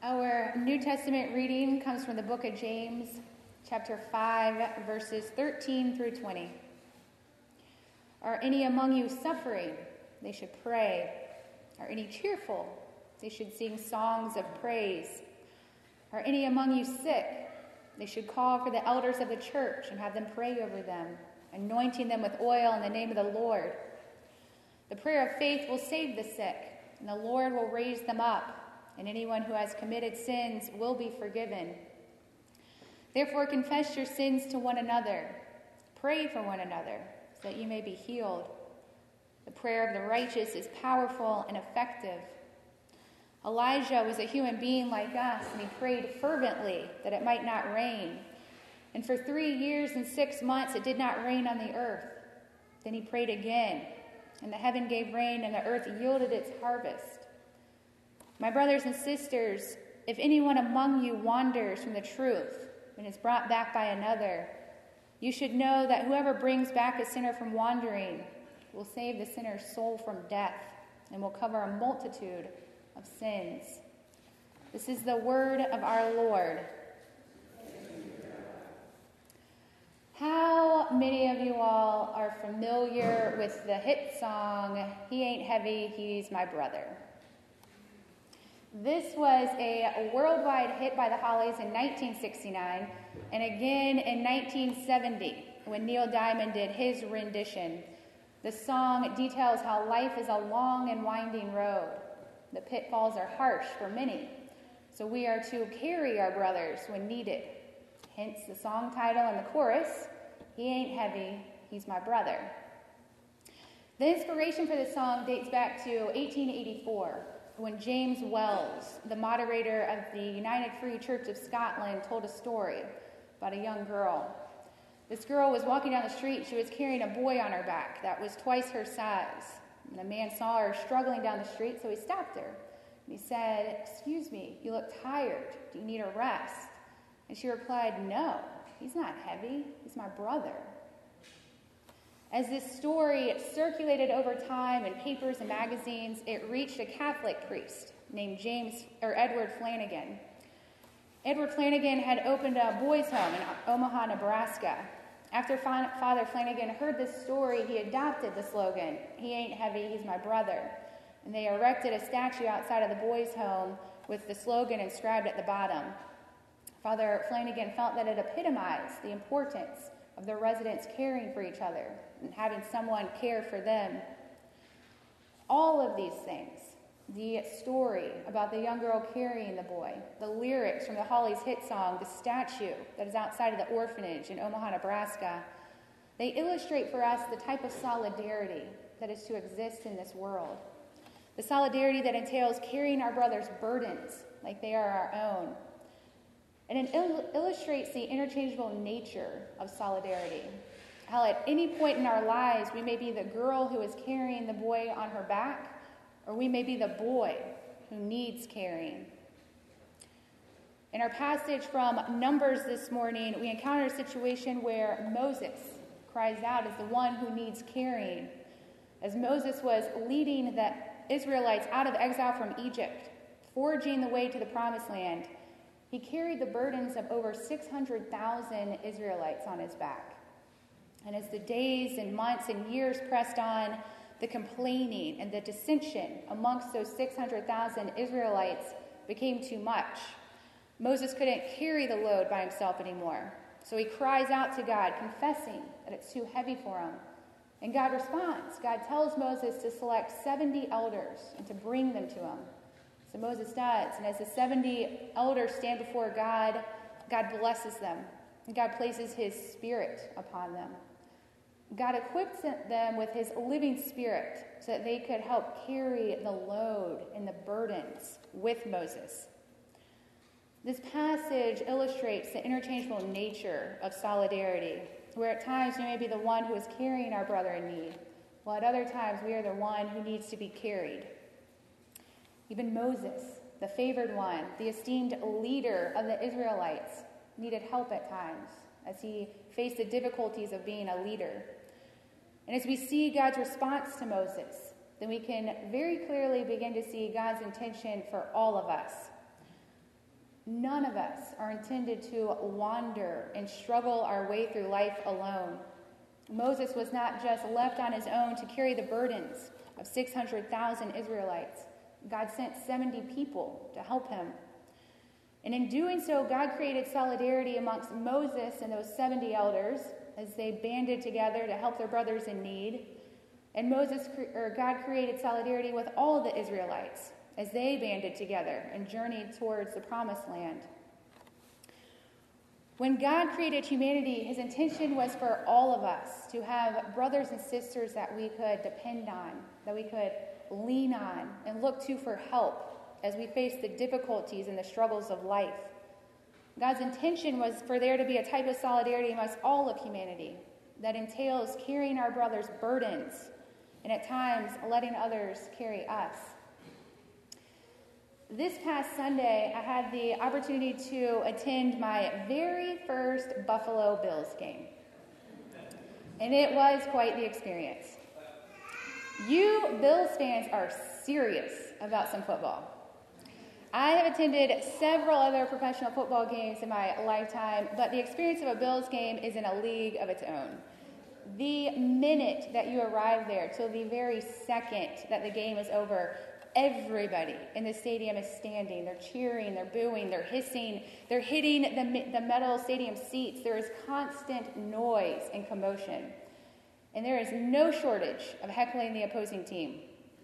Our New Testament reading comes from the book of James, chapter 5, verses 13 through 20. Are any among you suffering? They should pray. Are any cheerful? They should sing songs of praise. Are any among you sick? They should call for the elders of the church and have them pray over them, anointing them with oil in the name of the Lord. The prayer of faith will save the sick, and the Lord will raise them up, and anyone who has committed sins will be forgiven. Therefore, confess your sins to one another. Pray for one another, so that you may be healed. The prayer of the righteous is powerful and effective. Elijah was a human being like us, and he prayed fervently that it might not rain. And for 3 years and 6 months it did not rain on the earth. Then he prayed again, and the heaven gave rain, and the earth yielded its harvest. My brothers and sisters, if anyone among you wanders from the truth and is brought back by another, you should know that whoever brings back a sinner from wandering will save the sinner's soul from death and will cover a multitude of sins. This is the word of our Lord. How many of you all are familiar with the hit song, "He Ain't Heavy, He's My Brother"? This was a worldwide hit by the Hollies in 1969 and again in 1970 when Neil Diamond did his rendition. The song details how life is a long and winding road. The pitfalls are harsh for many, so we are to carry our brothers when needed. Hence the song title and the chorus, "He ain't heavy, he's my brother." The inspiration for this song dates back to 1884, when James Wells, the moderator of the United Free Church of Scotland, told a story about a young girl. This girl was walking down the street. She was carrying a boy on her back that was twice her size. And the man saw her struggling down the street, so he stopped her. And he said, "Excuse me, you look tired. Do you need a rest?" And she replied, "No, he's not heavy. He's my brother." As this story circulated over time in papers and magazines, it reached a Catholic priest named Edward Flanagan. Edward Flanagan had opened a boys' home in Omaha, Nebraska. After Father Flanagan heard this story, he adopted the slogan, "He ain't heavy, he's my brother." And they erected a statue outside of the boys' home with the slogan inscribed at the bottom. Father Flanagan felt that it epitomized the importance of the residents caring for each other and having someone care for them. All of these things, the story about the young girl carrying the boy, the lyrics from the Hollies hit song, the statue that is outside of the orphanage in Omaha, Nebraska, they illustrate for us the type of solidarity that is to exist in this world. The solidarity that entails carrying our brothers' burdens like they are our own. And it illustrates the interchangeable nature of solidarity. How at any point in our lives, we may be the girl who is carrying the boy on her back, or we may be the boy who needs carrying. In our passage from Numbers this morning, we encounter a situation where Moses cries out as the one who needs carrying. As Moses was leading the Israelites out of exile from Egypt, forging the way to the Promised Land, he carried the burdens of over 600,000 Israelites on his back. And as the days and months and years pressed on, the complaining and the dissension amongst those 600,000 Israelites became too much. Moses couldn't carry the load by himself anymore. So he cries out to God, confessing that it's too heavy for him. And God responds. God tells Moses to select 70 elders and to bring them to him. So Moses does, and as the 70 elders stand before God, God blesses them, and God places his spirit upon them. God equips them with his living spirit so that they could help carry the load and the burdens with Moses. This passage illustrates the interchangeable nature of solidarity, where at times we may be the one who is carrying our brother in need, while at other times we are the one who needs to be carried. Even Moses, the favored one, the esteemed leader of the Israelites, needed help at times as he faced the difficulties of being a leader. And as we see God's response to Moses, then we can very clearly begin to see God's intention for all of us. None of us are intended to wander and struggle our way through life alone. Moses was not just left on his own to carry the burdens of 600,000 Israelites. God sent 70 people to help him. And in doing so, God created solidarity amongst Moses and those 70 elders as they banded together to help their brothers in need. And God created solidarity with all of the Israelites as they banded together and journeyed towards the promised land. When God created humanity, his intention was for all of us to have brothers and sisters that we could depend on, that we could lean on and look to for help as we face the difficulties and the struggles of life. God's intention was for there to be a type of solidarity amongst all of humanity that entails carrying our brothers' burdens and at times letting others carry us. This past Sunday, I had the opportunity to attend my very first Buffalo Bills game. And it was quite the experience. You Bills fans are serious about some football. I have attended several other professional football games in my lifetime, but the experience of a Bills game is in a league of its own. The minute that you arrive there till the very second that the game is over, everybody in the stadium is standing. They're cheering, they're booing, they're hissing, they're hitting the metal stadium seats. There is constant noise and commotion. And there is no shortage of heckling the opposing team.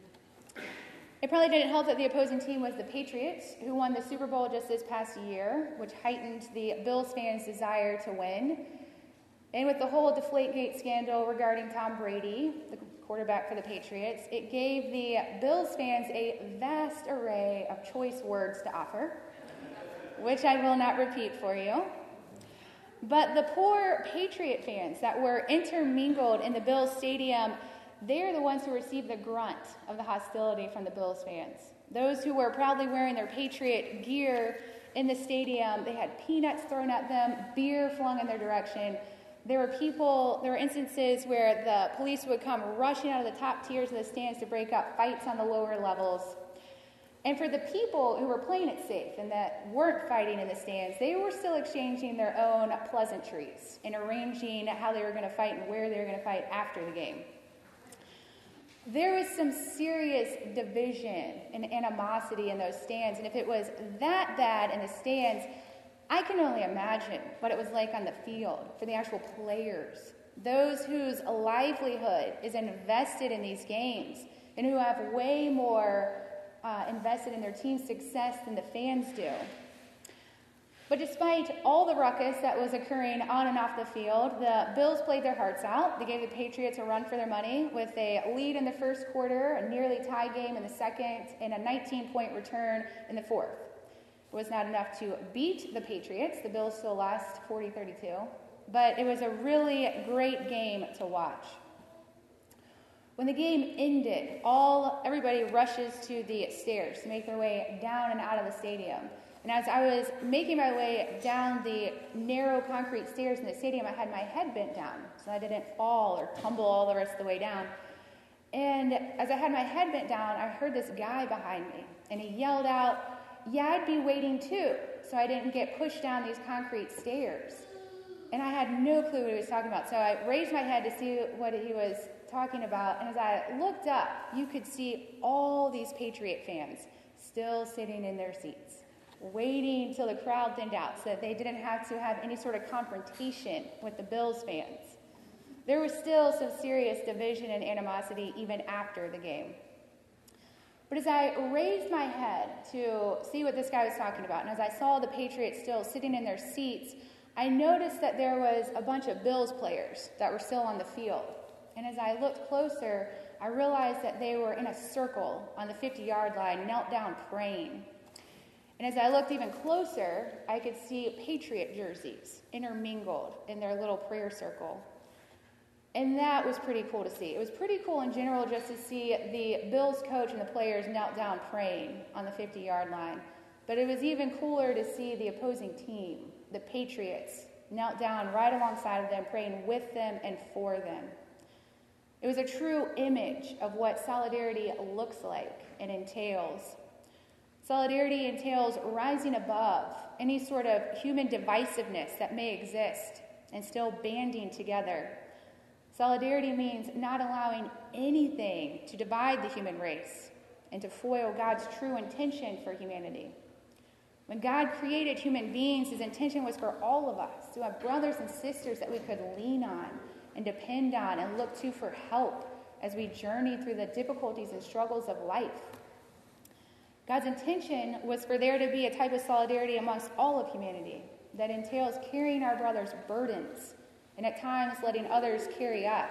It probably didn't help that the opposing team was the Patriots, who won the Super Bowl just this past year, which heightened the Bills fans' desire to win. And with the whole Deflategate scandal regarding Tom Brady, the quarterback for the Patriots, it gave the Bills fans a vast array of choice words to offer, which I will not repeat for you. But the poor Patriot fans that were intermingled in the Bills stadium, they're the ones who received the grunt of the hostility from the Bills fans. Those who were proudly wearing their Patriot gear in the stadium, they had peanuts thrown at them, beer flung in their direction. There were instances where the police would come rushing out of the top tiers of the stands to break up fights on the lower levels. And for the people who were playing it safe and that weren't fighting in the stands, they were still exchanging their own pleasantries and arranging how they were going to fight and where they were going to fight after the game. There was some serious division and animosity in those stands, and if it was that bad in the stands, I can only imagine what it was like on the field for the actual players, those whose livelihood is invested in these games and who have way more invested in their team's success than the fans do. But despite all the ruckus that was occurring on and off the field, the Bills played their hearts out. They gave the Patriots a run for their money with a lead in the first quarter, a nearly tie game in the second, and a 19-point return in the fourth. It was not enough to beat the Patriots. The Bills still lost 40-32, but it was a really great game to watch. When the game ended, everybody rushes to the stairs to make their way down and out of the stadium. And as I was making my way down the narrow concrete stairs in the stadium, I had my head bent down so I didn't fall or tumble all the rest of the way down. And as I had my head bent down, I heard this guy behind me, and he yelled out, "Yeah, I'd be waiting too," so I didn't get pushed down these concrete stairs. And I had no clue what he was talking about, so I raised my head to see what he was talking about, and as I looked up, you could see all these Patriot fans still sitting in their seats, waiting till the crowd thinned out so that they didn't have to have any sort of confrontation with the Bills fans. There was still some serious division and animosity even after the game. But as I raised my head to see what this guy was talking about, and as I saw the Patriots still sitting in their seats, I noticed that there was a bunch of Bills players that were still on the field. And as I looked closer, I realized that they were in a circle on the 50-yard line, knelt down praying. And as I looked even closer, I could see Patriot jerseys intermingled in their little prayer circle. And that was pretty cool to see. It was pretty cool in general just to see the Bills coach and the players knelt down praying on the 50-yard line. But it was even cooler to see the opposing team, the Patriots, knelt down right alongside of them, praying with them and for them. It was a true image of what solidarity looks like and entails. Solidarity entails rising above any sort of human divisiveness that may exist and still banding together. Solidarity means not allowing anything to divide the human race and to foil God's true intention for humanity. When God created human beings, his intention was for all of us to have brothers and sisters that we could lean on and depend on and look to for help as we journey through the difficulties and struggles of life. God's intention was for there to be a type of solidarity amongst all of humanity that entails carrying our brothers' burdens and at times letting others carry us.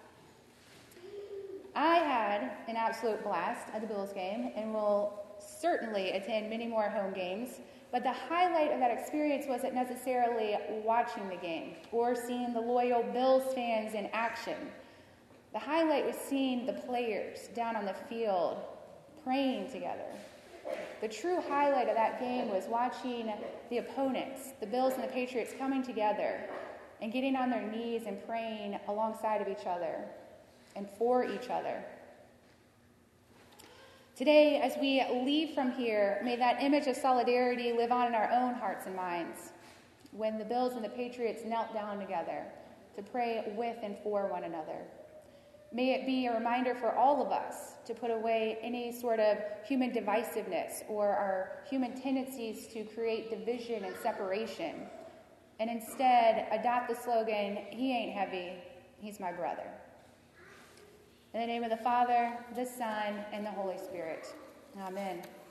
I had an absolute blast at the Bills game and will certainly attend many more home games, but the highlight of that experience wasn't necessarily watching the game or seeing the loyal Bills fans in action. The highlight was seeing the players down on the field praying together. The true highlight of that game was watching the opponents, the Bills and the Patriots, coming together and getting on their knees and praying alongside of each other and for each other. Today, as we leave from here, may that image of solidarity live on in our own hearts and minds when the Bills and the Patriots knelt down together to pray with and for one another. May it be a reminder for all of us to put away any sort of human divisiveness or our human tendencies to create division and separation, and instead adopt the slogan, "He ain't heavy, he's my brother." In the name of the Father, the Son, and the Holy Spirit. Amen.